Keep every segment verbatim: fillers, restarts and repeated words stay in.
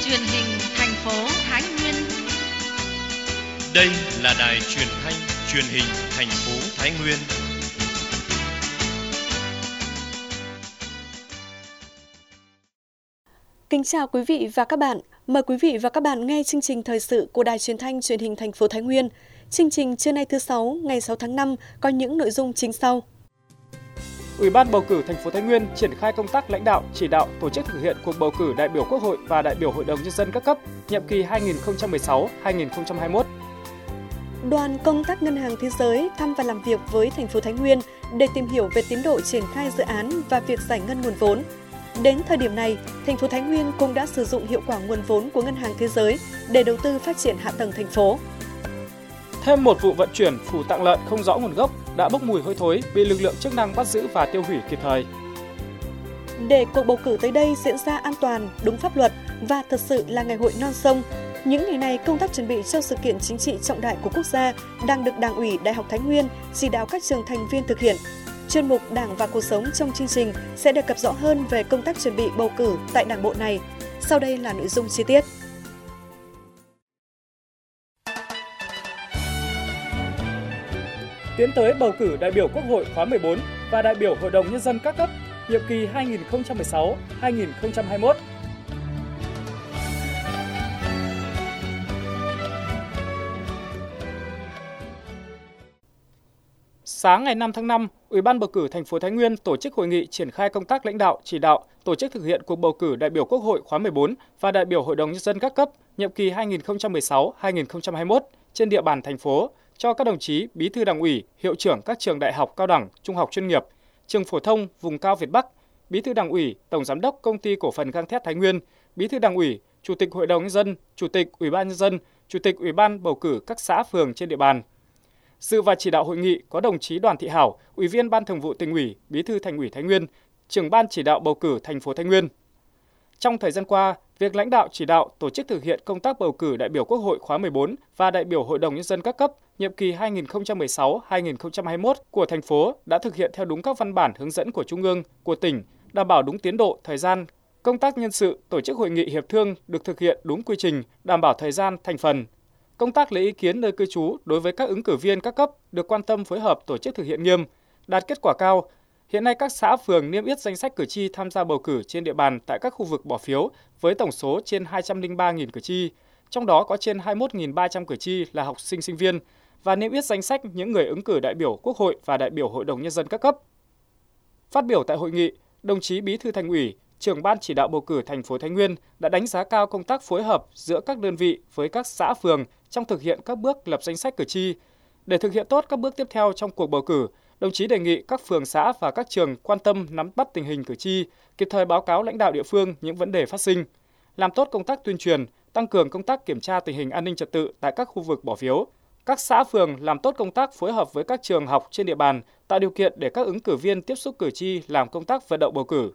truyền hình thành phố Thái Nguyên. Đây là đài truyền thanh truyền hình thành phố Thái Nguyên. Kính chào quý vị và các bạn. Mời quý vị và các bạn nghe chương trình thời sự của Đài Truyền thanh Truyền hình thành phố Thái Nguyên. Chương trình trưa nay thứ sáu, ngày sáu tháng năm có những nội dung chính sau. Ủy ban bầu cử thành phố Thái Nguyên triển khai công tác lãnh đạo, chỉ đạo tổ chức thực hiện cuộc bầu cử đại biểu Quốc hội và đại biểu Hội đồng Nhân dân các cấp nhiệm kỳ hai nghìn không trăm mười sáu đến hai nghìn không trăm hai mươi mốt. Đoàn công tác Ngân hàng Thế giới thăm và làm việc với thành phố Thái Nguyên để tìm hiểu về tiến độ triển khai dự án và việc giải ngân nguồn vốn. Đến thời điểm này, thành phố Thái Nguyên cũng đã sử dụng hiệu quả nguồn vốn của Ngân hàng Thế giới để đầu tư phát triển hạ tầng thành phố. Thêm một vụ vận chuyển phủ tạng lợn không rõ nguồn gốc đã bốc mùi hôi thối bị lực lượng chức năng bắt giữ và tiêu hủy kịp thời. Để cuộc bầu cử tới đây diễn ra an toàn, đúng pháp luật và thật sự là ngày hội non sông, những ngày này công tác chuẩn bị cho sự kiện chính trị trọng đại của quốc gia đang được Đảng ủy Đại học Thái Nguyên chỉ đạo các trường thành viên thực hiện. Chuyên mục Đảng và cuộc sống trong chương trình sẽ đề cập rõ hơn về công tác chuẩn bị bầu cử tại đảng bộ này. Sau đây là nội dung chi tiết. Tiến tới bầu cử đại biểu Quốc hội khóa mười bốn và đại biểu Hội đồng Nhân dân các cấp nhiệm kỳ hai nghìn không trăm mười sáu đến hai nghìn không trăm hai mươi mốt. Sáng ngày năm tháng năm, Ủy ban bầu cử thành phố Thái Nguyên tổ chức hội nghị triển khai công tác lãnh đạo, chỉ đạo tổ chức thực hiện cuộc bầu cử đại biểu Quốc hội khóa mười bốn và đại biểu Hội đồng Nhân dân các cấp nhiệm kỳ hai nghìn không trăm mười sáu đến hai nghìn không trăm hai mươi mốt trên địa bàn thành phố cho các đồng chí Bí thư Đảng ủy, Hiệu trưởng các trường đại học cao đẳng, trung học chuyên nghiệp, trường phổ thông vùng cao Việt Bắc, Bí thư Đảng ủy, Tổng giám đốc Công ty Cổ phần Gang thép Thái Nguyên, Bí thư Đảng ủy, Chủ tịch Hội đồng Nhân dân, Chủ tịch Ủy ban Nhân dân, Chủ tịch Ủy ban bầu cử các xã phường trên địa bàn. Dự và chỉ đạo hội nghị có đồng chí Đoàn Thị Hảo, Ủy viên Ban Thường vụ Tỉnh ủy, Bí thư Thành ủy Thái Nguyên, Trưởng ban chỉ đạo bầu cử thành phố Thái Nguyên. Trong thời gian qua, việc lãnh đạo chỉ đạo tổ chức thực hiện công tác bầu cử đại biểu Quốc hội khóa mười bốn và đại biểu Hội đồng Nhân dân các cấp nhiệm kỳ hai nghìn không trăm mười sáu đến hai nghìn không trăm hai mươi mốt của thành phố đã thực hiện theo đúng các văn bản hướng dẫn của Trung ương, của tỉnh, đảm bảo đúng tiến độ, thời gian. Công tác nhân sự, tổ chức hội nghị hiệp thương được thực hiện đúng quy trình, đảm bảo thời gian, thành phần. Công tác lấy ý kiến nơi cư trú đối với các ứng cử viên các cấp được quan tâm phối hợp tổ chức thực hiện nghiêm, đạt kết quả cao. Hiện nay các xã phường niêm yết danh sách cử tri tham gia bầu cử trên địa bàn tại các khu vực bỏ phiếu với tổng số trên hai trăm lẻ ba nghìn cử tri, trong đó có trên hai mươi mốt nghìn ba trăm cử tri là học sinh sinh viên và niêm yết danh sách những người ứng cử đại biểu Quốc hội và đại biểu Hội đồng Nhân dân các cấp. Phát biểu tại hội nghị, đồng chí Bí thư Thành ủy, Trưởng ban chỉ đạo bầu cử thành phố Thái Nguyên đã đánh giá cao công tác phối hợp giữa các đơn vị với các xã phường trong thực hiện các bước lập danh sách cử tri. Để thực hiện tốt các bước tiếp theo trong cuộc bầu cử, đồng chí đề nghị các phường xã và các trường quan tâm nắm bắt tình hình cử tri, kịp thời báo cáo lãnh đạo địa phương những vấn đề phát sinh, làm tốt công tác tuyên truyền, tăng cường công tác kiểm tra tình hình an ninh trật tự tại các khu vực bỏ phiếu. Các xã phường làm tốt công tác phối hợp với các trường học trên địa bàn, tạo điều kiện để các ứng cử viên tiếp xúc cử tri làm công tác vận động bầu cử.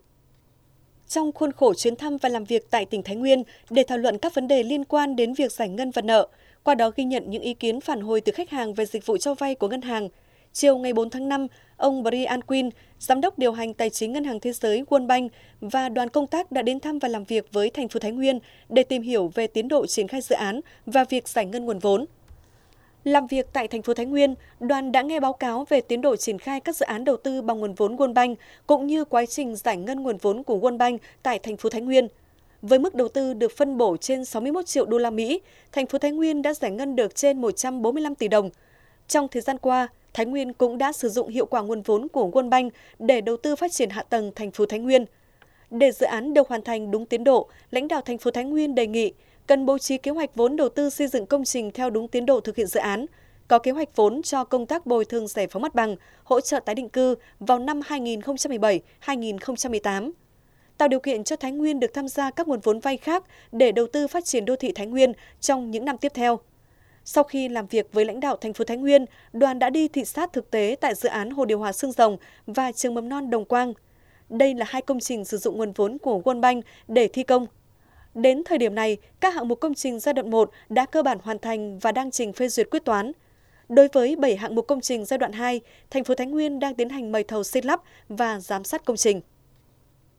Trong khuôn khổ chuyến thăm và làm việc tại tỉnh Thái Nguyên để thảo luận các vấn đề liên quan đến việc giải ngân vật nợ, qua đó ghi nhận những ý kiến phản hồi từ khách hàng về dịch vụ cho vay của ngân hàng. Chiều ngày bốn tháng năm, ông Brian Quinn, Giám đốc điều hành tài chính Ngân hàng Thế giới World Bank và đoàn công tác đã đến thăm và làm việc với thành phố Thái Nguyên để tìm hiểu về tiến độ triển khai dự án và việc giải ngân nguồn vốn. Làm việc tại thành phố Thái Nguyên, đoàn đã nghe báo cáo về tiến độ triển khai các dự án đầu tư bằng nguồn vốn World Bank cũng như quá trình giải ngân nguồn vốn của World Bank tại thành phố Thái Nguyên. Với mức đầu tư được phân bổ trên sáu mươi mốt triệu đô la Mỹ, thành phố Thái Nguyên đã giải ngân được trên một trăm bốn mươi lăm tỷ đồng. Trong thời gian qua, Thái Nguyên cũng đã sử dụng hiệu quả nguồn vốn của World Bank để đầu tư phát triển hạ tầng thành phố Thái Nguyên. Để dự án được hoàn thành đúng tiến độ, lãnh đạo thành phố Thái Nguyên đề nghị cần bố trí kế hoạch vốn đầu tư xây dựng công trình theo đúng tiến độ thực hiện dự án, có kế hoạch vốn cho công tác bồi thường giải phóng mặt bằng, hỗ trợ tái định cư vào năm hai nghìn không trăm mười bảy đến hai nghìn không trăm mười tám. Tạo điều kiện cho Thái Nguyên được tham gia các nguồn vốn vay khác để đầu tư phát triển đô thị Thái Nguyên trong những năm tiếp theo. Sau khi làm việc với lãnh đạo thành phố Thái Nguyên, đoàn đã đi thị sát thực tế tại dự án Hồ điều hòa Xương Rồng và trường mầm non Đồng Quang. Đây là hai công trình sử dụng nguồn vốn của World Bank để thi công. Đến thời điểm này, các hạng mục công trình giai đoạn một đã cơ bản hoàn thành và đang trình phê duyệt quyết toán. Đối với bảy hạng mục công trình giai đoạn hai, thành phố Thái Nguyên đang tiến hành mời thầu xây lắp và giám sát công trình.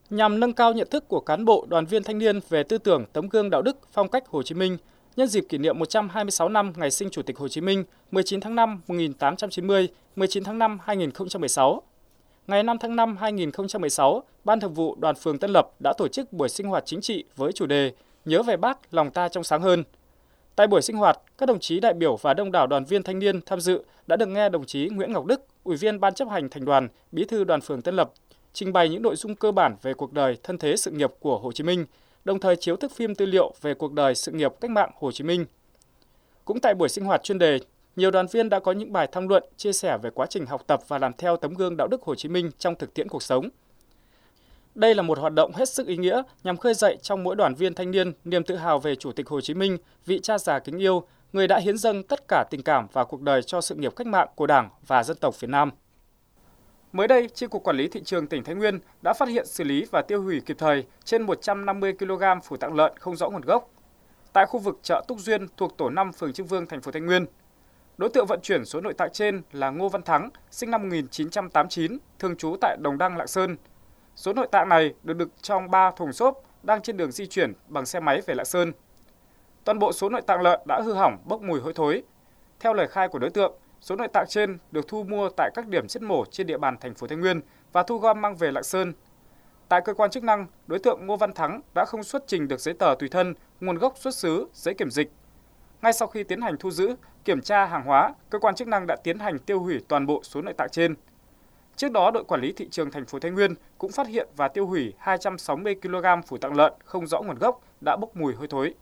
Nhằm nâng cao nhận thức của cán bộ, đoàn viên thanh niên về tư tưởng, tấm gương đạo đức, phong cách Hồ Chí Minh, nhân dịp kỷ niệm một trăm hai mươi sáu năm ngày sinh Chủ tịch Hồ Chí Minh, mười chín tháng năm một nghìn tám trăm chín mươi, mười chín tháng năm hai nghìn không trăm mười sáu. Ngày năm tháng năm hai nghìn không trăm mười sáu, Ban Thường vụ Đoàn phường Tân Lập đã tổ chức buổi sinh hoạt chính trị với chủ đề Nhớ về Bác, lòng ta trong sáng hơn. Tại buổi sinh hoạt, các đồng chí đại biểu và đông đảo đoàn viên thanh niên tham dự đã được nghe đồng chí Nguyễn Ngọc Đức, Ủy viên Ban chấp hành Thành đoàn, Bí thư Đoàn phường Tân Lập, trình bày những nội dung cơ bản về cuộc đời, thân thế sự nghiệp của Hồ Chí Minh, đồng thời chiếu thức phim tư liệu về cuộc đời sự nghiệp cách mạng Hồ Chí Minh. Cũng tại buổi sinh hoạt chuyên đề, nhiều đoàn viên đã có những bài tham luận, chia sẻ về quá trình học tập và làm theo tấm gương đạo đức Hồ Chí Minh trong thực tiễn cuộc sống. Đây là một hoạt động hết sức ý nghĩa nhằm khơi dậy trong mỗi đoàn viên thanh niên niềm tự hào về Chủ tịch Hồ Chí Minh, vị cha già kính yêu, người đã hiến dâng tất cả tình cảm và cuộc đời cho sự nghiệp cách mạng của Đảng và dân tộc Việt Nam. Mới đây, Chi cục Quản lý Thị trường tỉnh Thái Nguyên đã phát hiện xử lý và tiêu hủy kịp thời trên một trăm năm mươi ki lô gam phủ tạng lợn không rõ nguồn gốc tại khu vực chợ Túc Duyên thuộc tổ năm phường Trưng Vương, thành phố Thái Nguyên. Đối tượng vận chuyển số nội tạng trên là Ngô Văn Thắng, sinh năm một nghìn chín trăm tám mươi chín, thường trú tại Đồng Đăng, Lạng Sơn. Số nội tạng này được đựng trong ba thùng xốp đang trên đường di chuyển bằng xe máy về Lạng Sơn. Toàn bộ số nội tạng lợn đã hư hỏng, bốc mùi hôi thối. Theo lời khai của đối tượng, số nội tạng trên được thu mua tại các điểm giết mổ trên địa bàn thành phố Thái Nguyên và thu gom mang về Lạng Sơn. Tại cơ quan chức năng, đối tượng Ngô Văn Thắng đã không xuất trình được giấy tờ tùy thân, nguồn gốc xuất xứ, giấy kiểm dịch. Ngay sau khi tiến hành thu giữ, kiểm tra hàng hóa, cơ quan chức năng đã tiến hành tiêu hủy toàn bộ số nội tạng trên. Trước đó, đội quản lý thị trường thành phố Thái Nguyên cũng phát hiện và tiêu hủy hai trăm sáu mươi ki lô gam phủ tạng lợn không rõ nguồn gốc đã bốc mùi hôi thối.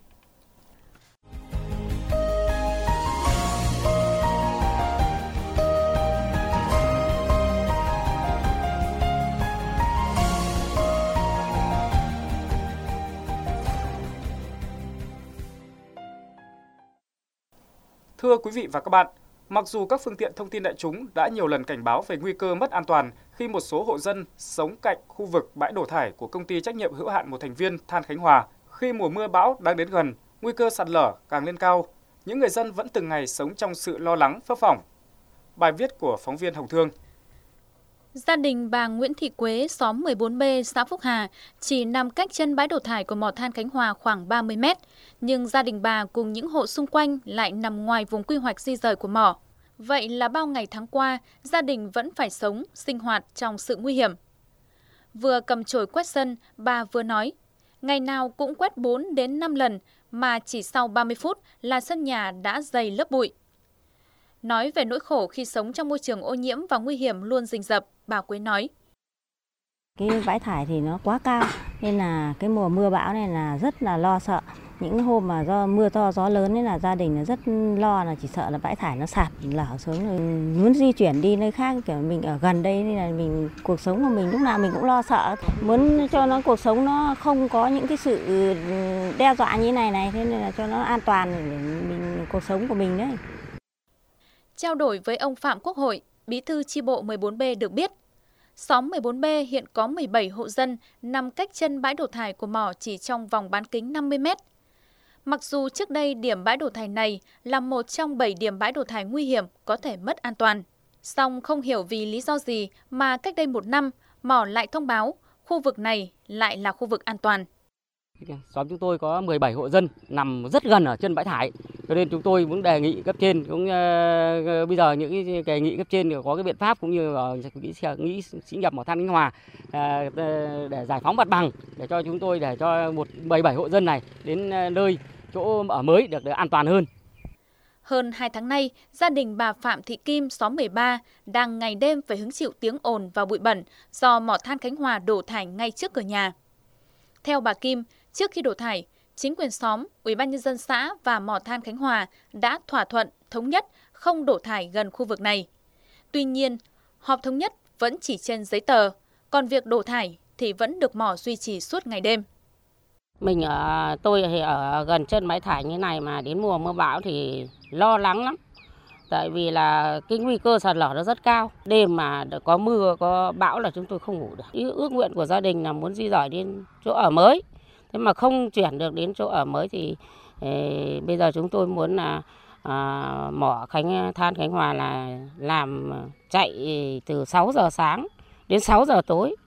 Thưa quý vị và các bạn, mặc dù các phương tiện thông tin đại chúng đã nhiều lần cảnh báo về nguy cơ mất an toàn khi một số hộ dân sống cạnh khu vực bãi đổ thải của công ty trách nhiệm hữu hạn một thành viên Than Khánh Hòa, khi mùa mưa bão đang đến gần, nguy cơ sạt lở càng lên cao, những người dân vẫn từng ngày sống trong sự lo lắng, phấp phỏng. Bài viết của phóng viên Hồng Thương. Gia đình bà Nguyễn Thị Quế, xóm mười bốn B, xã Phúc Hà, chỉ nằm cách chân bãi đổ thải của mỏ than Khánh Hòa khoảng ba mươi mét. Nhưng gia đình bà cùng những hộ xung quanh lại nằm ngoài vùng quy hoạch di rời của mỏ. Vậy là bao ngày tháng qua, gia đình vẫn phải sống, sinh hoạt trong sự nguy hiểm. Vừa cầm chổi quét sân, bà vừa nói, ngày nào cũng quét bốn đến năm lần mà chỉ sau ba mươi phút là sân nhà đã dày lớp bụi. Nói về nỗi khổ khi sống trong môi trường ô nhiễm và nguy hiểm luôn rình rập, bà Quế nói. Cái bãi thải thì nó quá cao nên là cái mùa mưa bão này là rất là lo sợ. Những hôm mà do mưa to gió lớn nên là gia đình là rất lo, là chỉ sợ là bãi thải nó sạt lở xuống rồi muốn di chuyển đi nơi khác, kiểu mình ở gần đây nên là mình cuộc sống của mình lúc nào mình cũng lo sợ, muốn cho nó cuộc sống nó không có những cái sự đe dọa như này này, thế nên là cho nó an toàn để mình cuộc sống của mình đấy. Trao đổi với ông Phạm Quốc Hội, Bí thư chi bộ mười bốn B được biết, xóm mười bốn B hiện có mười bảy hộ dân nằm cách chân bãi đổ thải của mỏ chỉ trong vòng bán kính năm mươi mét. Mặc dù trước đây điểm bãi đổ thải này là một trong bảy điểm bãi đổ thải nguy hiểm có thể mất an toàn, song không hiểu vì lý do gì mà cách đây một năm mỏ lại thông báo khu vực này lại là khu vực an toàn. Xóm chúng tôi có mười bảy hộ dân nằm rất gần ở chân bãi thải, cho nên chúng tôi muốn đề nghị cấp trên cũng uh, bây giờ những cái đề nghị cấp trên có cái biện pháp cũng như uh, nghĩ nghĩ xí nghiệp mỏ than Khánh Hòa uh, để giải phóng mặt bằng để cho chúng tôi để cho một mười bảy hộ dân này đến uh, nơi chỗ ở mới được, được an toàn hơn. Hơn hai tháng nay, gia đình bà Phạm Thị Kim, xóm mười ba, đang ngày đêm phải hứng chịu tiếng ồn và bụi bẩn do mỏ than Khánh Hòa đổ thải ngay trước cửa nhà. Theo bà Kim, trước khi đổ thải, chính quyền xóm, Ủy ban nhân dân xã và mỏ than Khánh Hòa đã thỏa thuận thống nhất không đổ thải gần khu vực này. Tuy nhiên, họp thống nhất vẫn chỉ trên giấy tờ, còn việc đổ thải thì vẫn được mỏ duy trì suốt ngày đêm. Mình ở tôi thì ở gần chân bãi thải như này mà đến mùa mưa bão thì lo lắng lắm. Tại vì là cái nguy cơ sạt lở nó rất cao. Đêm mà có mưa, có bão là chúng tôi không ngủ được. Ý ước nguyện của gia đình là muốn di rời đến chỗ ở mới. Thế mà không chuyển được đến chỗ ở mới thì eh, bây giờ chúng tôi muốn là à, mỏ Khánh than Khánh Hòa là làm chạy từ sáu giờ sáng đến sáu giờ tối.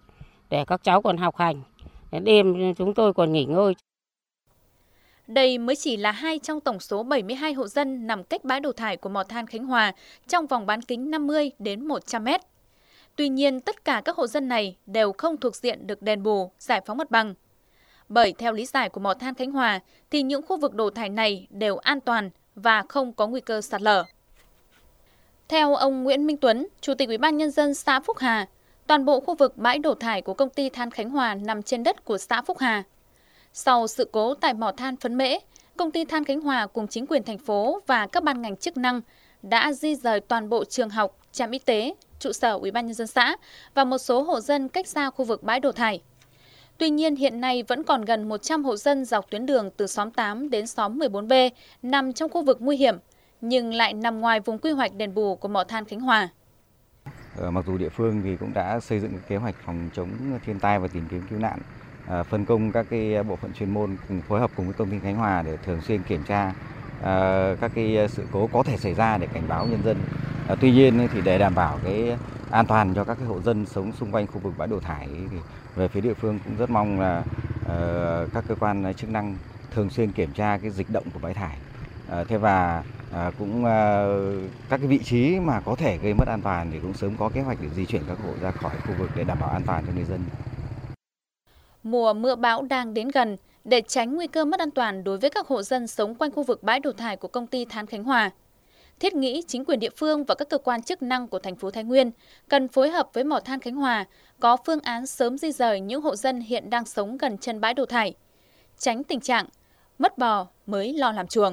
để các cháu còn học hành. Đêm chúng tôi còn nghỉ ngơi. Đây mới chỉ là hai trong tổng số bảy mươi hai hộ dân nằm cách bãi đổ thải của mỏ than Khánh Hòa trong vòng bán kính năm mươi đến một trăm mét. Tuy nhiên, tất cả các hộ dân này đều không thuộc diện được đền bù, giải phóng mặt bằng. Bởi theo lý giải của mỏ than Khánh Hòa thì những khu vực đổ thải này đều an toàn và không có nguy cơ sạt lở. Theo ông Nguyễn Minh Tuấn, Chủ tịch Ủy ban Nhân dân xã Phúc Hà, toàn bộ khu vực bãi đổ thải của công ty than Khánh Hòa nằm trên đất của xã Phúc Hà. Sau sự cố tại mỏ than Phấn Mễ, công ty than Khánh Hòa cùng chính quyền thành phố và các ban ngành chức năng đã di rời toàn bộ trường học, trạm y tế, trụ sở Ủy ban Nhân dân xã và một số hộ dân cách xa khu vực bãi đổ thải. Tuy nhiên, hiện nay vẫn còn gần một trăm hộ dân dọc tuyến đường từ xóm tám đến xóm mười bốn B nằm trong khu vực nguy hiểm, nhưng lại nằm ngoài vùng quy hoạch đền bù của mỏ than Khánh Hòa. Ờ, mặc dù địa phương thì cũng đã xây dựng kế hoạch phòng chống thiên tai và tìm kiếm cứu nạn, à, phân công các cái bộ phận chuyên môn cùng phối hợp cùng với công ty Khánh Hòa để thường xuyên kiểm tra à, các cái sự cố có thể xảy ra để cảnh báo nhân dân. À, tuy nhiên thì để đảm bảo cái an toàn cho các cái hộ dân sống xung quanh khu vực bãi đổ thải thì về phía địa phương cũng rất mong là uh, các cơ quan chức năng thường xuyên kiểm tra cái dịch động của bãi thải. Uh, thế và uh, cũng uh, các cái vị trí mà có thể gây mất an toàn thì cũng sớm có kế hoạch để di chuyển các hộ ra khỏi khu vực để đảm bảo an toàn cho người dân. Mùa mưa bão đang đến gần, để tránh nguy cơ mất an toàn đối với các hộ dân sống quanh khu vực bãi đổ thải của công ty than Khánh Hòa, thiết nghĩ chính quyền địa phương và các cơ quan chức năng của thành phố Thái Nguyên cần phối hợp với mỏ than Khánh Hòa có phương án sớm di rời những hộ dân hiện đang sống gần chân bãi đổ thải, tránh tình trạng mất bò mới lo làm chuồng.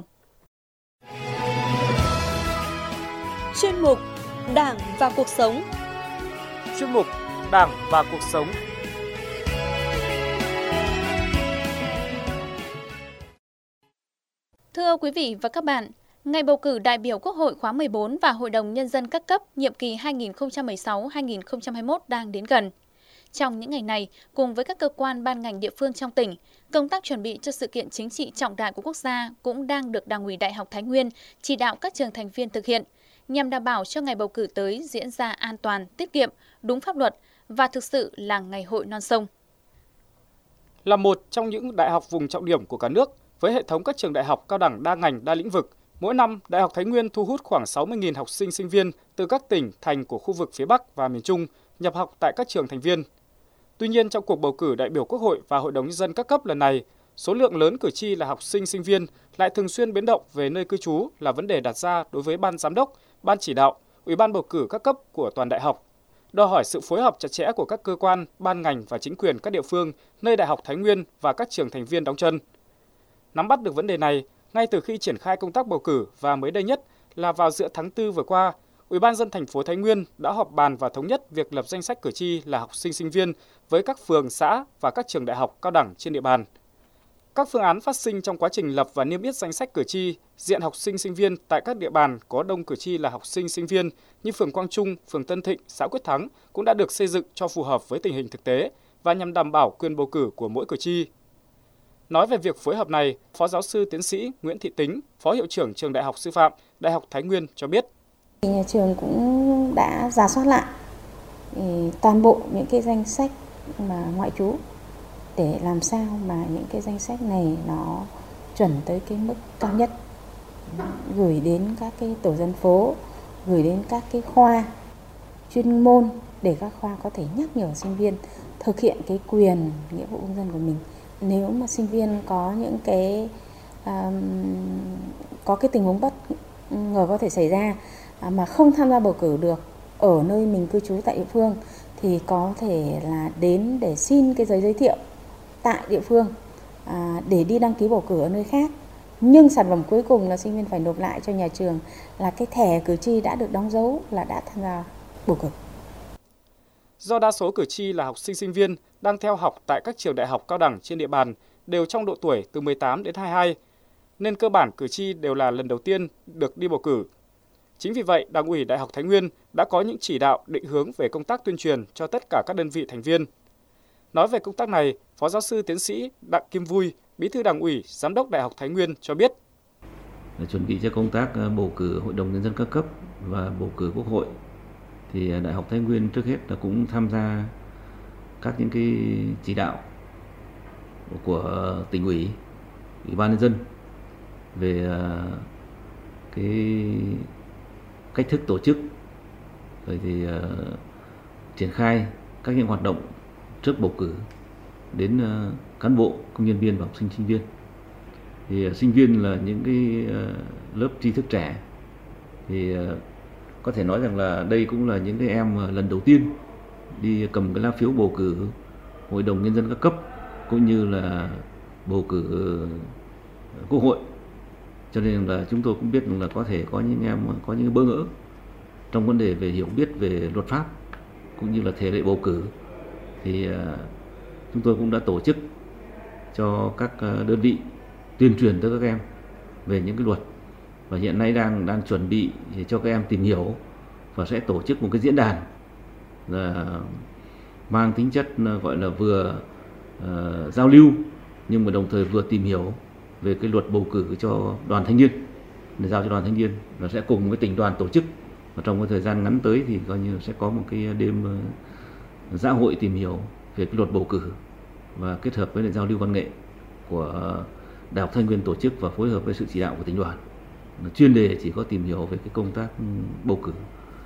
Chuyên mục Đảng và cuộc sống. Chuyên mục Đảng và cuộc sống. Thưa quý vị và các bạn, ngày bầu cử đại biểu Quốc hội khóa mười bốn và Hội đồng Nhân dân các cấp nhiệm kỳ hai nghìn không trăm mười sáu đến hai nghìn không trăm hai mươi mốt đang đến gần. Trong những ngày này, cùng với các cơ quan ban ngành địa phương trong tỉnh, công tác chuẩn bị cho sự kiện chính trị trọng đại của quốc gia cũng đang được Đảng ủy Đại học Thái Nguyên chỉ đạo các trường thành viên thực hiện, nhằm đảm bảo cho ngày bầu cử tới diễn ra an toàn, tiết kiệm, đúng pháp luật và thực sự là ngày hội non sông. Là một trong những đại học vùng trọng điểm của cả nước, với hệ thống các trường đại học cao đẳng đa ngành, đa lĩnh vực, mỗi năm Đại học Thái Nguyên thu hút khoảng sáu mươi nghìn học sinh sinh viên từ các tỉnh, thành của khu vực phía Bắc và miền Trung nhập học tại các trường thành viên. Tuy nhiên, trong cuộc bầu cử đại biểu Quốc hội và Hội đồng Nhân dân các cấp lần này, số lượng lớn cử tri là học sinh sinh viên lại thường xuyên biến động về nơi cư trú là vấn đề đặt ra đối với Ban Giám đốc, Ban Chỉ đạo, Ủy ban bầu cử các cấp của toàn đại học, đòi hỏi sự phối hợp chặt chẽ của các cơ quan, ban ngành và chính quyền các địa phương nơi Đại học Thái Nguyên và các trường thành viên đóng chân. Nắm bắt được vấn đề này, ngay từ khi triển khai công tác bầu cử và mới đây nhất là vào giữa tháng tư vừa qua, Ủy ban nhân dân thành phố Thái Nguyên đã họp bàn và thống nhất việc lập danh sách cử tri là học sinh sinh viên với các phường, xã và các trường đại học cao đẳng trên địa bàn. Các phương án phát sinh trong quá trình lập và niêm yết danh sách cử tri, diện học sinh sinh viên tại các địa bàn có đông cử tri là học sinh sinh viên như phường Quang Trung, phường Tân Thịnh, xã Quyết Thắng cũng đã được xây dựng cho phù hợp với tình hình thực tế và nhằm đảm bảo quyền bầu cử của mỗi cử tri. Nói về việc phối hợp này, Phó giáo sư tiến sĩ Nguyễn Thị Tính, Phó hiệu trưởng Trường Đại học Sư phạm, Đại học Thái Nguyên cho biết. Nhà trường cũng đã rà soát lại toàn bộ những cái danh sách mà ngoại trú để làm sao mà những cái danh sách này nó chuẩn tới cái mức cao nhất, gửi đến các cái tổ dân phố, gửi đến các cái khoa chuyên môn để các khoa có thể nhắc nhở sinh viên thực hiện cái quyền nghĩa vụ công dân của mình. Nếu mà sinh viên có những cái um, có cái tình huống bất ngờ có thể xảy ra mà không tham gia bầu cử được ở nơi mình cư trú tại địa phương thì có thể là đến để xin cái giấy giới thiệu tại địa phương à, để đi đăng ký bầu cử ở nơi khác. Nhưng sản phẩm cuối cùng là sinh viên phải nộp lại cho nhà trường là cái thẻ cử tri đã được đóng dấu là đã tham gia bầu cử. Do đa số cử tri là học sinh sinh viên đang theo học tại các trường đại học cao đẳng trên địa bàn đều trong độ tuổi từ mười tám đến hai mươi hai, nên cơ bản cử tri đều là lần đầu tiên được đi bầu cử. Chính vì vậy, Đảng ủy Đại học Thái Nguyên đã có những chỉ đạo định hướng về công tác tuyên truyền cho tất cả các đơn vị thành viên. Nói về công tác này, Phó giáo sư tiến sĩ Đặng Kim Vui, Bí thư Đảng ủy, Giám đốc Đại học Thái Nguyên cho biết. Để chuẩn bị cho công tác bầu cử Hội đồng Nhân dân các cấp và bầu cử Quốc hội, thì Đại học Thái Nguyên trước hết là cũng tham gia các những cái chỉ đạo của tỉnh ủy, ủy ban nhân dân về cái cách thức tổ chức, rồi thì uh, triển khai các những hoạt động trước bầu cử đến uh, cán bộ, công nhân viên và học sinh sinh viên. Thì uh, sinh viên là những cái uh, lớp tri thức trẻ, thì uh, có thể nói rằng là đây cũng là những cái em uh, lần đầu tiên đi cầm cái lá phiếu bầu cử hội đồng nhân dân các cấp cũng như là bầu cử uh, quốc hội. Cho nên là chúng tôi cũng biết là có thể có những em có những bỡ ngỡ trong vấn đề về hiểu biết về luật pháp cũng như là thể lệ bầu cử. Thì uh, chúng tôi cũng đã tổ chức cho các uh, đơn vị tuyên truyền tới các em về những cái luật, và hiện nay đang đang chuẩn bị để cho các em tìm hiểu, và sẽ tổ chức một cái diễn đàn là mang tính chất uh, gọi là vừa uh, giao lưu nhưng mà đồng thời vừa tìm hiểu về cái luật bầu cử cho đoàn thanh niên, để giao cho đoàn thanh niên, và sẽ cùng với tỉnh đoàn tổ chức. Và trong cái thời gian ngắn tới thì coi như sẽ có một cái đêm uh, xã hội tìm hiểu về cái luật bầu cử, và kết hợp với lại giao lưu văn nghệ của Đại học Thái Nguyên tổ chức và phối hợp với sự chỉ đạo của tỉnh đoàn. Chuyên đề chỉ có tìm hiểu về cái công tác bầu cử.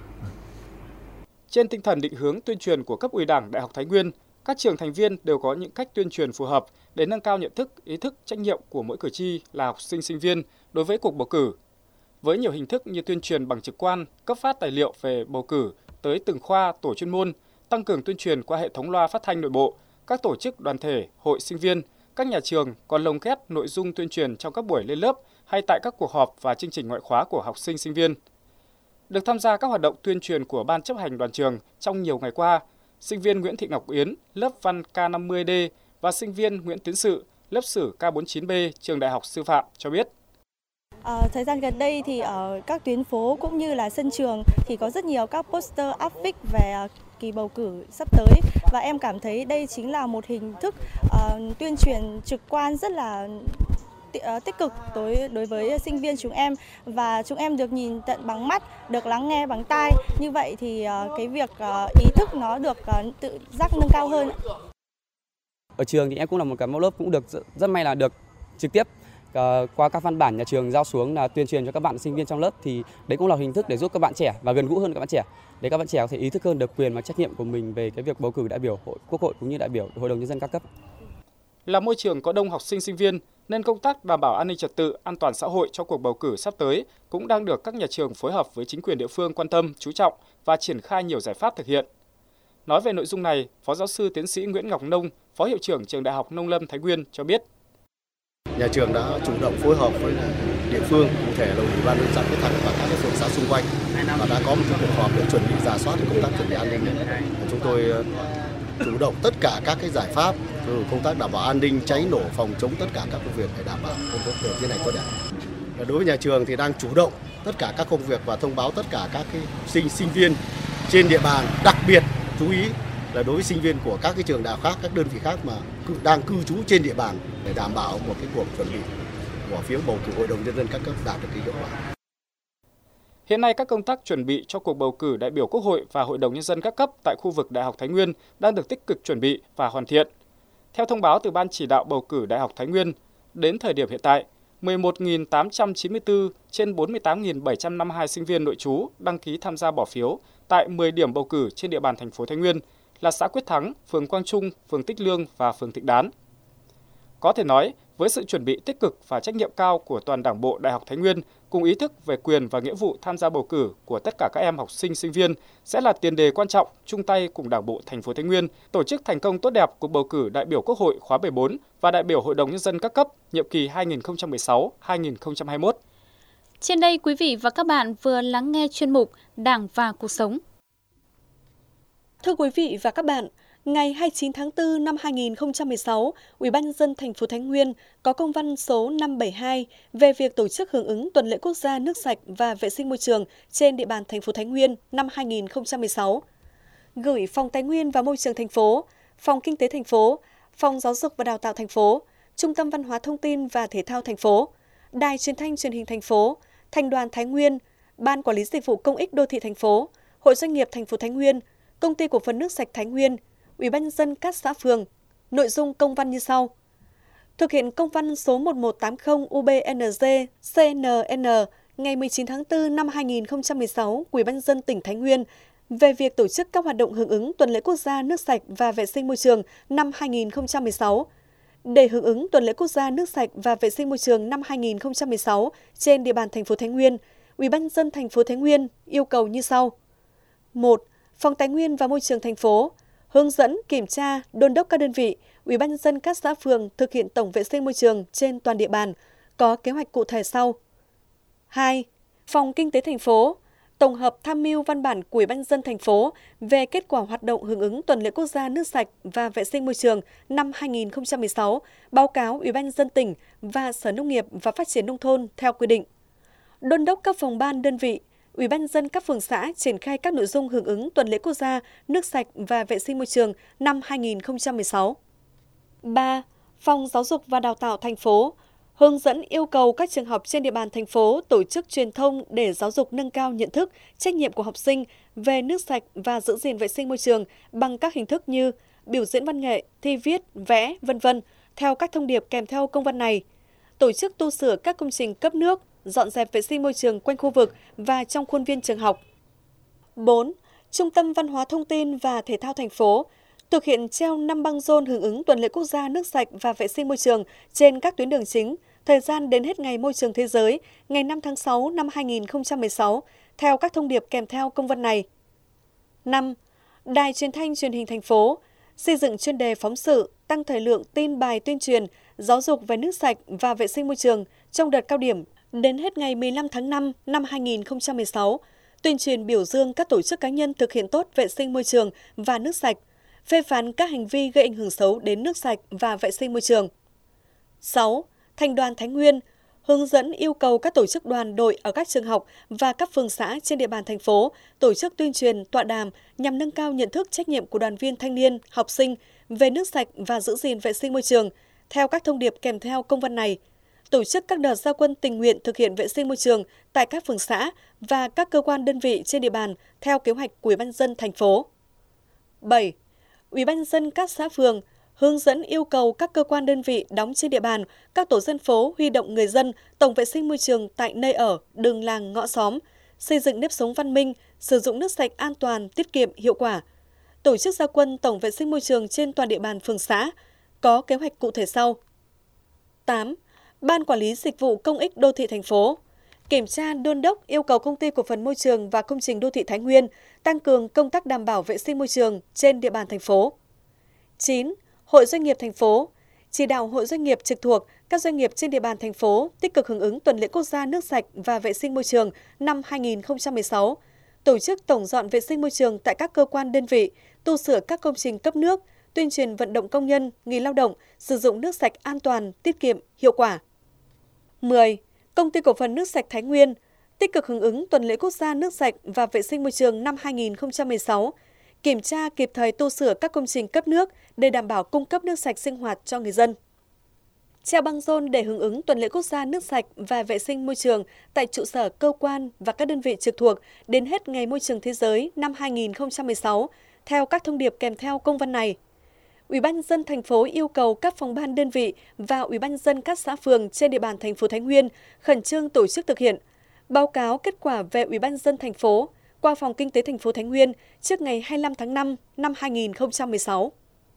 Trên tinh thần định hướng tuyên truyền của cấp ủy Đảng Đại học Thái Nguyên, các trường thành viên đều có những cách tuyên truyền phù hợp để nâng cao nhận thức, ý thức, trách nhiệm của mỗi cử tri là học sinh sinh viên đối với cuộc bầu cử. Với nhiều hình thức như tuyên truyền bằng trực quan, cấp phát tài liệu về bầu cử tới từng khoa, tổ chuyên môn, tăng cường tuyên truyền qua hệ thống loa phát thanh nội bộ, các tổ chức đoàn thể, hội sinh viên, các nhà trường còn lồng ghép nội dung tuyên truyền trong các buổi lên lớp hay tại các cuộc họp và chương trình ngoại khóa của học sinh sinh viên. Được tham gia các hoạt động tuyên truyền của Ban chấp hành đoàn trường trong nhiều ngày qua, sinh viên Nguyễn Thị Ngọc Yến, lớp văn K năm mươi D và sinh viên Nguyễn Tiến Sự, lớp sử K bốn mươi chín B, trường Đại học Sư phạm cho biết. À, thời gian gần đây thì ở các tuyến phố cũng như là sân trường thì có rất nhiều các poster áp phích về kỳ bầu cử sắp tới, và em cảm thấy đây chính là một hình thức uh, tuyên truyền trực quan rất là tích cực đối đối với sinh viên chúng em, và chúng em được nhìn tận bằng mắt, được lắng nghe bằng tai. Như vậy thì uh, cái việc uh, ý thức nó được uh, tự giác nâng cao hơn. Ở trường thì em cũng là một cái mẫu lớp cũng được rất, rất may là được trực tiếp uh, qua các văn bản nhà trường giao xuống là tuyên truyền cho các bạn sinh viên trong lớp, thì đấy cũng là hình thức để giúp các bạn trẻ và gần gũi hơn các bạn trẻ, để các bạn trẻ có thể ý thức hơn được quyền và trách nhiệm của mình về cái việc bầu cử đại biểu hội Quốc hội cũng như đại biểu Hội đồng nhân dân các cấp. Là môi trường có đông học sinh sinh viên nên công tác đảm bảo an ninh trật tự, an toàn xã hội cho cuộc bầu cử sắp tới cũng đang được các nhà trường phối hợp với chính quyền địa phương quan tâm, chú trọng và triển khai nhiều giải pháp thực hiện. Nói về nội dung này, Phó giáo sư tiến sĩ Nguyễn Ngọc Nông, Phó hiệu trưởng Trường Đại học Nông lâm Thái Nguyên cho biết. Nhà trường đã chủ động phối hợp với địa phương, cụ thể là Ủy ban nhân dân Quyết Thắng và các phường xã xung quanh, và đã có một cuộc họp để chuẩn bị rà soát công tác chuẩn bị an ninh. Chúng tôi chủ động tất cả các cái giải pháp, từ công tác đảm bảo an ninh, cháy nổ, phòng chống tất cả các công việc để đảm bảo công tác được thế này tốt đẹp. Đối với nhà trường thì đang chủ động tất cả các công việc và thông báo tất cả các cái sinh sinh viên trên địa bàn, đặc biệt chú ý là đối với sinh viên của các cái trường đại học khác, các đơn vị khác mà đang cư trú trên địa bàn, để đảm bảo một cái cuộc chuẩn bị bỏ phiếu bầu cử Hội đồng nhân dân các cấp đạt được cái hiệu quả. Hiện nay các công tác chuẩn bị cho cuộc bầu cử đại biểu Quốc hội và Hội đồng nhân dân các cấp tại khu vực Đại học Thái Nguyên đang được tích cực chuẩn bị và hoàn thiện. Theo thông báo từ Ban chỉ đạo bầu cử Đại học Thái Nguyên, đến thời điểm hiện tại, mười một nghìn tám trăm chín mươi tư trên bốn mươi tám nghìn bảy trăm năm mươi hai sinh viên nội trú đăng ký tham gia bỏ phiếu tại mười điểm bầu cử trên địa bàn thành phố Thái Nguyên là xã Quyết Thắng, phường Quang Trung, phường Tích Lương và phường Thịnh Đán. Có thể nói, với sự chuẩn bị tích cực và trách nhiệm cao của toàn Đảng bộ Đại học Thái Nguyên cùng ý thức về quyền và nghĩa vụ tham gia bầu cử của tất cả các em học sinh sinh viên sẽ là tiền đề quan trọng chung tay cùng Đảng bộ thành phố Thái Nguyên tổ chức thành công tốt đẹp cuộc bầu cử đại biểu Quốc hội khóa mười bốn và đại biểu Hội đồng nhân dân các cấp nhiệm kỳ hai nghìn không trăm mười sáu đến hai nghìn không trăm hai mươi mốt. Trên đây quý vị và các bạn vừa lắng nghe chuyên mục Đảng và cuộc sống. Thưa quý vị và các bạn, ngày hai mươi chín tháng tư năm hai nghìn không trăm mười sáu, Ủy ban nhân dân thành phố Thái Nguyên có công văn số năm trăm bảy mươi hai về việc tổ chức hưởng ứng tuần lễ quốc gia nước sạch và vệ sinh môi trường trên địa bàn thành phố Thái Nguyên năm hai nghìn không trăm mười sáu. Gửi Phòng Tài nguyên và Môi trường thành phố, Phòng Kinh tế thành phố, Phòng Giáo dục và Đào tạo thành phố, Trung tâm Văn hóa Thông tin và Thể thao thành phố, Đài Truyền thanh Truyền hình thành phố, Thành đoàn Thái Nguyên, Ban Quản lý Dịch vụ Công ích Đô thị thành phố, Hội Doanh nghiệp thành phố Thái Nguyên, Công ty Cổ phần Nước sạch Thái Nguyên, Ủy ban nhân dân các xã phường. Nội dung công văn như sau. Thực hiện công văn số một một tám không U B N G C N N ngày mười chín tháng tư năm hai nghìn không trăm mười sáu của Ủy ban nhân dân tỉnh Thái Nguyên về việc tổ chức các hoạt động hưởng ứng Tuần lễ Quốc gia nước sạch và vệ sinh môi trường năm hai nghìn không trăm mười sáu. Để hưởng ứng Tuần lễ Quốc gia nước sạch và vệ sinh môi trường năm hai nghìn không trăm mười sáu trên địa bàn thành phố Thái Nguyên, Ủy ban nhân dân thành phố Thái Nguyên yêu cầu như sau. một. Phòng Tài nguyên và Môi trường thành phố hướng dẫn, kiểm tra, đôn đốc các đơn vị, Ủy ban nhân dân các xã phường thực hiện tổng vệ sinh môi trường trên toàn địa bàn, có kế hoạch cụ thể sau. hai. Phòng Kinh tế thành phố tổng hợp tham mưu văn bản của Ủy ban nhân dân thành phố về kết quả hoạt động hưởng ứng Tuần lễ Quốc gia nước sạch và vệ sinh môi trường năm hai nghìn không trăm mười sáu, báo cáo Ủy ban nhân dân tỉnh và Sở Nông nghiệp và Phát triển nông thôn theo quy định. Đôn đốc các phòng ban đơn vị, Ủy ban nhân dân các phường xã triển khai các nội dung hưởng ứng Tuần lễ Quốc gia nước sạch và vệ sinh môi trường năm hai nghìn không trăm mười sáu. ba. Phòng Giáo dục và Đào tạo thành phố hướng dẫn yêu cầu các trường học trên địa bàn thành phố tổ chức truyền thông để giáo dục nâng cao nhận thức, trách nhiệm của học sinh về nước sạch và giữ gìn vệ sinh môi trường bằng các hình thức như biểu diễn văn nghệ, thi viết, vẽ, vân vân theo các thông điệp kèm theo công văn này. Tổ chức tu sửa các công trình cấp nước, dọn dẹp vệ sinh môi trường quanh khu vực và trong khuôn viên trường học. bốn. Trung tâm Văn hóa Thông tin và Thể thao thành phố thực hiện treo năm băng rôn hưởng ứng Tuần lễ Quốc gia nước sạch và vệ sinh môi trường trên các tuyến đường chính, thời gian đến hết Ngày Môi trường Thế giới, ngày năm tháng sáu năm hai nghìn không trăm mười sáu, theo các thông điệp kèm theo công văn này. năm. Đài Truyền thanh Truyền hình thành phố xây dựng chuyên đề phóng sự, tăng thời lượng tin bài tuyên truyền, giáo dục về nước sạch và vệ sinh môi trường trong đợt cao điểm đến hết ngày mười lăm tháng năm năm hai nghìn không trăm mười sáu, tuyên truyền biểu dương các tổ chức cá nhân thực hiện tốt vệ sinh môi trường và nước sạch, phê phán các hành vi gây ảnh hưởng xấu đến nước sạch và vệ sinh môi trường. sáu. Thành đoàn Thái Nguyên hướng dẫn yêu cầu các tổ chức đoàn đội ở các trường học và các phường xã trên địa bàn thành phố tổ chức tuyên truyền, tọa đàm nhằm nâng cao nhận thức trách nhiệm của đoàn viên thanh niên, học sinh về nước sạch và giữ gìn vệ sinh môi trường theo các thông điệp kèm theo công văn này. Tổ chức các đợt ra quân tình nguyện thực hiện vệ sinh môi trường tại các phường xã và các cơ quan đơn vị trên địa bàn theo kế hoạch của Ủy ban nhân dân thành phố. bảy. Ủy ban nhân dân các xã phường hướng dẫn yêu cầu các cơ quan đơn vị đóng trên địa bàn, các tổ dân phố huy động người dân tổng vệ sinh môi trường tại nơi ở, đường làng, ngõ xóm, xây dựng nếp sống văn minh, sử dụng nước sạch an toàn, tiết kiệm, hiệu quả. Tổ chức ra quân tổng vệ sinh môi trường trên toàn địa bàn phường xã, có kế hoạch cụ thể sau. tám. Ban Quản lý Dịch vụ Công ích Đô thị thành phố kiểm tra, đôn đốc yêu cầu Công ty Cổ phần Môi trường và Công trình Đô thị Thái Nguyên tăng cường công tác đảm bảo vệ sinh môi trường trên địa bàn thành phố. chín. Hội Doanh nghiệp thành phố chỉ đạo hội doanh nghiệp trực thuộc, các doanh nghiệp trên địa bàn thành phố tích cực hưởng ứng Tuần lễ Quốc gia nước sạch và vệ sinh môi trường năm hai nghìn không trăm mười sáu, tổ chức tổng dọn vệ sinh môi trường tại các cơ quan đơn vị, tu sửa các công trình cấp nước, tuyên truyền vận động công nhân, người lao động sử dụng nước sạch an toàn, tiết kiệm, hiệu quả. mười. Công ty Cổ phần Nước sạch Thái Nguyên tích cực hưởng ứng Tuần lễ Quốc gia nước sạch và vệ sinh môi trường năm hai nghìn không trăm mười sáu, kiểm tra kịp thời tu sửa các công trình cấp nước để đảm bảo cung cấp nước sạch sinh hoạt cho người dân. Treo băng rôn để hưởng ứng Tuần lễ Quốc gia nước sạch và vệ sinh môi trường tại trụ sở cơ quan và các đơn vị trực thuộc đến hết Ngày Môi trường Thế giới năm hai nghìn không trăm mười sáu, theo các thông điệp kèm theo công văn này. Ủy ban nhân dân thành phố yêu cầu các phòng ban đơn vị và Ủy ban nhân dân các xã phường trên địa bàn thành phố Thái Nguyên khẩn trương tổ chức thực hiện, báo cáo kết quả về Ủy ban nhân dân thành phố qua Phòng Kinh tế thành phố Thái Nguyên trước ngày hai mươi lăm tháng năm năm hai nghìn không trăm mười sáu.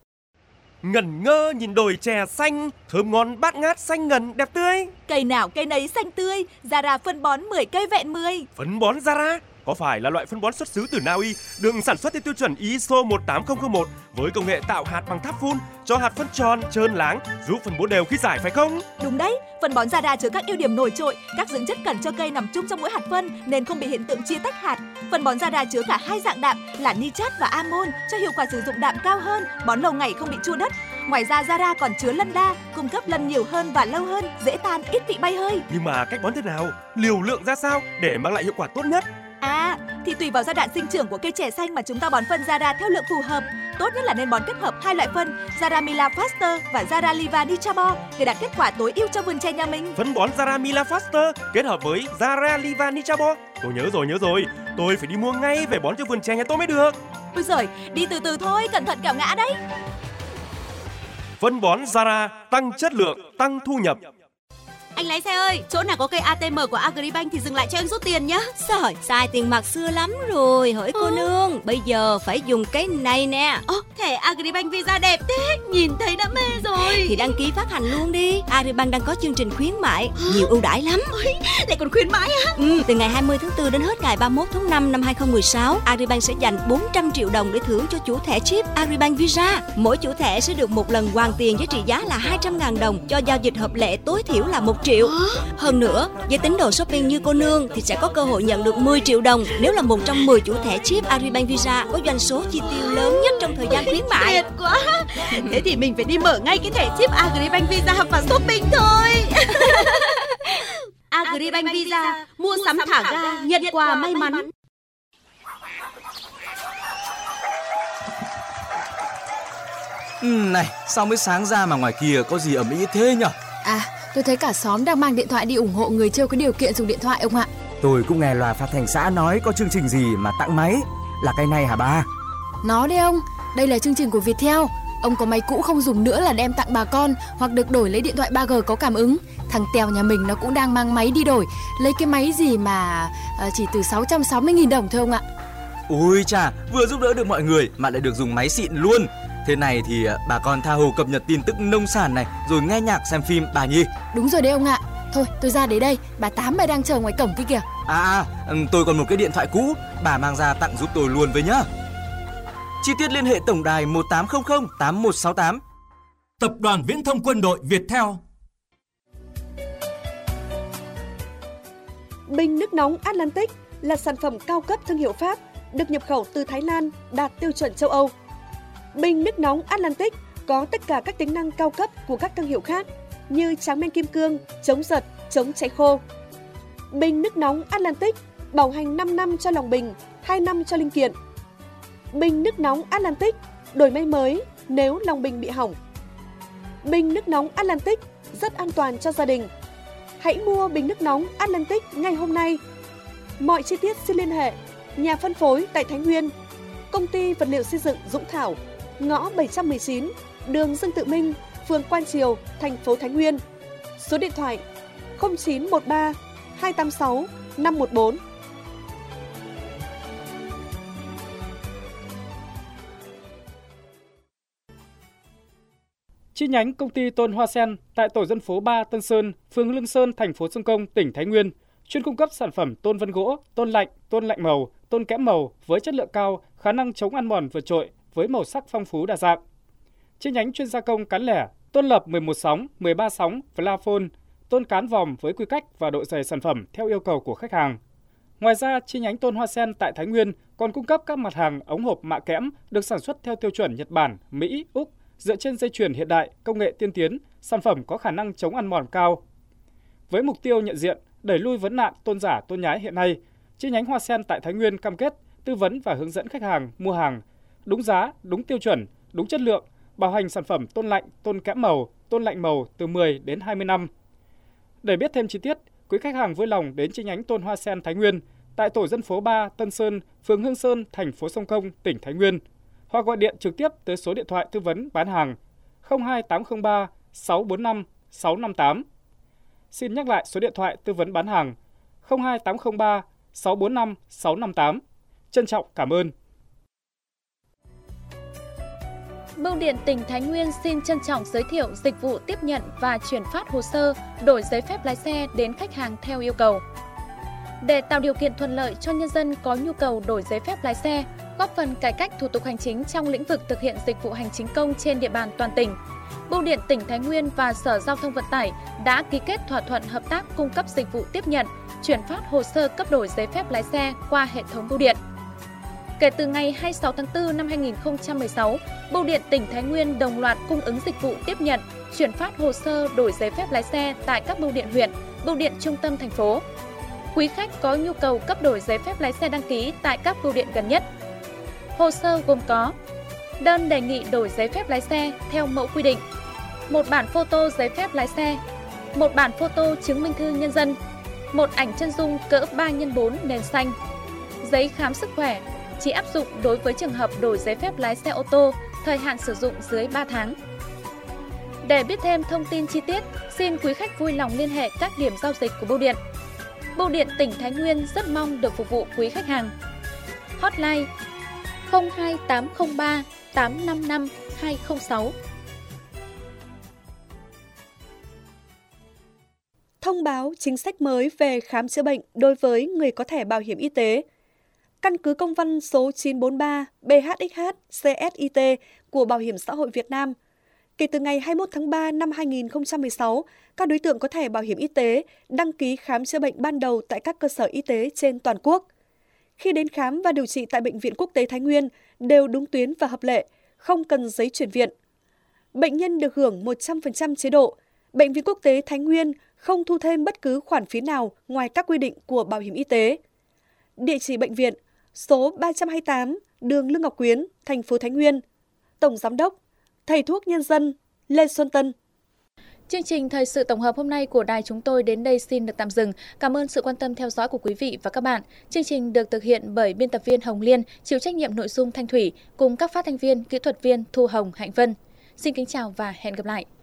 Ngẩn ngơ nhìn đồi chè xanh, thơm ngon bát ngát xanh ngần đẹp tươi. Cây nào cây nấy xanh tươi, Zara phân bón mười cây vẹn mười. Phân bón Zara có phải là loại phân bón xuất xứ từ Na Uy, được sản xuất theo tiêu chuẩn i ét o một tám không không một với công nghệ tạo hạt bằng tháp phun, cho hạt phân tròn, trơn láng, giúp phân bố đều khi rải phải không? Đúng đấy, phân bón Zara chứa các ưu điểm nổi trội, các dưỡng chất cần cho cây nằm chung trong mỗi hạt phân nên không bị hiện tượng chia tách hạt. Phân bón Zara chứa cả hai dạng đạm là nitrat và amon cho hiệu quả sử dụng đạm cao hơn, bón lâu ngày không bị chua đất. Ngoài ra Zara còn chứa lân đa, cung cấp lân nhiều hơn và lâu hơn, dễ tan, ít bị bay hơi. Nhưng mà cách bón thế nào, liều lượng ra sao để mang lại hiệu quả tốt nhất? À, thì tùy vào giai đoạn sinh trưởng của cây chè xanh mà chúng ta bón phân Zara theo lượng phù hợp. Tốt nhất là nên bón kết hợp hai loại phân Zara Mila Faster và Zara Liva Nichabo để đạt kết quả tối ưu cho vườn chè nhà mình. Phân bón Zara Mila Faster kết hợp với Zara Liva Nichabo. Tôi nhớ rồi, nhớ rồi. Tôi phải đi mua ngay về bón cho vườn chè nhà tôi mới được. Ôi giời, đi từ từ thôi, cẩn thận kẻo ngã đấy. Phân bón Zara tăng chất lượng, tăng thu nhập. Anh lái xe ơi, chỗ nào có cây a tê em của Agribank thì dừng lại cho em rút tiền nhé. Trời, xài tiền mặt xưa lắm rồi, hỡi cô ừ. nương. Bây giờ phải dùng cái này nè. Ồ, thẻ Agribank Visa đẹp thế, nhìn thấy đã mê rồi. Thì đăng ký phát hành luôn đi. Agribank đang có chương trình khuyến mại, nhiều ưu đãi lắm. Ôi, lại còn khuyến mãi á? Ừ, từ ngày hai mươi tháng tư đến hết ngày ba mươi mốt tháng năm năm hai không một sáu, Agribank sẽ dành bốn trăm triệu đồng để thưởng cho chủ thẻ chip Agribank Visa. Mỗi chủ thẻ sẽ được một lần hoàn tiền với trị giá là hai trăm nghìn đồng cho giao dịch hợp lệ tối thiểu là một triệu. Hơn nữa, với tín đồ shopping như cô nương thì sẽ có cơ hội nhận được mười triệu đồng nếu là một trong mười chủ thẻ chip Agribank Visa có doanh số chi tiêu lớn nhất trong thời gian khuyến mại. Tuyệt quá. Thế thì mình phải đi mở ngay cái thẻ chip Agribank Visa và shopping thôi. Agribank Visa, mua sắm thả ga, nhận quà may mắn. Ừ, này, sao mới sáng ra mà ngoài kia có gì ầm ĩ thế nhở? À, tôi thấy cả xóm đang mang điện thoại đi ủng hộ người chưa có điều kiện dùng điện thoại ông ạ. Tôi cũng nghe loa phát thanh xã nói có chương trình gì mà tặng máy. Là cái này hả ba? Nó đấy ông, đây là chương trình của Viettel. Ông có máy cũ không dùng nữa là đem tặng bà con, hoặc được đổi lấy điện thoại ba G có cảm ứng. Thằng Tèo nhà mình nó cũng đang mang máy đi đổi, lấy cái máy gì mà uh, chỉ từ sáu trăm sáu mươi nghìn đồng thôi ông ạ. Ôi chà, vừa giúp đỡ được mọi người mà lại được dùng máy xịn luôn. Thế này thì bà con tha hồ cập nhật tin tức nông sản này, rồi nghe nhạc xem phim bà nhỉ? Đúng rồi đấy ông ạ. Thôi tôi ra đến đây, bà Tám bà đang chờ ngoài cổng kia kìa. À, tôi còn một cái điện thoại cũ, bà mang ra tặng giúp tôi luôn với nhá. Chi tiết liên hệ tổng đài một tám không không tám một sáu tám. Tập đoàn Viễn thông Quân đội Viettel. Bình nước nóng Atlantic là sản phẩm cao cấp thương hiệu Pháp, được nhập khẩu từ Thái Lan, đạt tiêu chuẩn châu Âu. Bình nước nóng Atlantic có tất cả các tính năng cao cấp của các thương hiệu khác như tráng men kim cương, chống giật, chống cháy khô. Bình nước nóng Atlantic bảo hành năm năm cho lòng bình, hai năm cho linh kiện. Bình nước nóng Atlantic đổi may mới nếu lòng bình bị hỏng. Bình nước nóng Atlantic rất an toàn cho gia đình. Hãy mua bình nước nóng Atlantic ngay hôm nay. Mọi chi tiết xin liên hệ nhà phân phối tại Thái Nguyên, công ty vật liệu xây dựng Dũng Thảo, ngõ bảy trăm mười chín, đường Dương Tự Minh, phường Quan Triều, thành phố Thái Nguyên. Số điện thoại không chín một ba hai tám sáu năm một bốn. Chi nhánh công ty Tôn Hoa Sen tại tổ dân phố ba Tân Sơn, phường Lương Sơn, thành phố Sông Công, tỉnh Thái Nguyên, chuyên cung cấp sản phẩm tôn vân gỗ, tôn lạnh, tôn lạnh màu, tôn kẽm màu với chất lượng cao, khả năng chống ăn mòn vượt trội với màu sắc phong phú đa dạng. Chi nhánh chuyên gia công cán lẻ, tôn lập mười một sóng, mười ba sóng, Flafone, tôn cán vòm với quy cách và độ dày sản phẩm theo yêu cầu của khách hàng. Ngoài ra, chi nhánh Tôn Hoa Sen tại Thái Nguyên còn cung cấp các mặt hàng ống hộp mạ kẽm được sản xuất theo tiêu chuẩn Nhật Bản, Mỹ, Úc, dựa trên dây chuyền hiện đại, công nghệ tiên tiến, sản phẩm có khả năng chống ăn mòn cao. Với mục tiêu nhận diện, đẩy lui vấn nạn tôn giả tôn nhái hiện nay, chi nhánh Hoa Sen tại Thái Nguyên cam kết tư vấn và hướng dẫn khách hàng mua hàng đúng giá, đúng tiêu chuẩn, đúng chất lượng, bảo hành sản phẩm tôn lạnh, tôn kẽm màu, tôn lạnh màu từ mười đến hai mươi năm. Để biết thêm chi tiết, quý khách hàng vui lòng đến chi nhánh Tôn Hoa Sen Thái Nguyên tại tổ dân phố ba Tân Sơn, phường Hương Sơn, thành phố Sông Công, tỉnh Thái Nguyên, hoặc gọi điện trực tiếp tới số điện thoại tư vấn bán hàng không hai tám không ba sáu bốn năm sáu năm tám. Xin nhắc lại số điện thoại tư vấn bán hàng không hai tám không ba sáu bốn năm sáu năm tám. Trân trọng cảm ơn. Bưu điện tỉnh Thái Nguyên xin trân trọng giới thiệu dịch vụ tiếp nhận và chuyển phát hồ sơ đổi giấy phép lái xe đến khách hàng theo yêu cầu. Để tạo điều kiện thuận lợi cho nhân dân có nhu cầu đổi giấy phép lái xe, góp phần cải cách thủ tục hành chính trong lĩnh vực thực hiện dịch vụ hành chính công trên địa bàn toàn tỉnh, Bưu điện tỉnh Thái Nguyên và Sở Giao thông Vận tải đã ký kết thỏa thuận hợp tác cung cấp dịch vụ tiếp nhận, chuyển phát hồ sơ cấp đổi giấy phép lái xe qua hệ thống bưu điện. Kể từ ngày hai mươi sáu tháng tư năm hai nghìn không trăm mười sáu, Bưu điện tỉnh Thái Nguyên đồng loạt cung ứng dịch vụ tiếp nhận, chuyển phát hồ sơ đổi giấy phép lái xe tại các bưu điện huyện, bưu điện trung tâm thành phố. Quý khách có nhu cầu cấp đổi giấy phép lái xe đăng ký tại các bưu điện gần nhất. Hồ sơ gồm có đơn đề nghị đổi giấy phép lái xe theo mẫu quy định, một bản photo giấy phép lái xe, một bản photo chứng minh thư nhân dân, một ảnh chân dung cỡ ba nhân bốn nền xanh, Giấy khám sức khỏe chỉ áp dụng đối với trường hợp đổi giấy phép lái xe ô tô, thời hạn sử dụng dưới ba tháng. Để biết thêm thông tin chi tiết, xin quý khách vui lòng liên hệ các điểm giao dịch của Bưu điện. Bưu điện tỉnh Thái Nguyên rất mong được phục vụ quý khách hàng. Hotline không hai tám không ba tám năm năm hai không sáu. Thông báo chính sách mới về khám chữa bệnh đối với người có thẻ bảo hiểm y tế. Căn cứ công văn số chín bốn ba B H X H C S I T của Bảo hiểm xã hội Việt Nam, kể từ ngày hai mươi mốt tháng ba năm hai nghìn không trăm mười sáu, các đối tượng có thẻ bảo hiểm y tế đăng ký khám chữa bệnh ban đầu tại các cơ sở y tế trên toàn quốc. Khi đến khám và điều trị tại Bệnh viện Quốc tế Thái Nguyên đều đúng tuyến và hợp lệ, không cần giấy chuyển viện. Bệnh nhân được hưởng một trăm phần trăm chế độ. Bệnh viện Quốc tế Thái Nguyên không thu thêm bất cứ khoản phí nào ngoài các quy định của bảo hiểm y tế. Địa chỉ bệnh viện: số ba trăm hai mươi tám đường Lương Ngọc Quyến, thành phố Thái Nguyên. Tổng giám đốc Thầy thuốc Nhân dân Lê Xuân Tân. Chương trình thời sự tổng hợp hôm nay của đài chúng tôi đến đây xin được tạm dừng. Cảm ơn sự quan tâm theo dõi của quý vị và các bạn. Chương trình được thực hiện bởi biên tập viên Hồng Liên, chịu trách nhiệm nội dung Thanh Thủy cùng các phát thanh viên, kỹ thuật viên Thu Hồng, Hạnh Vân. Xin kính chào và hẹn gặp lại.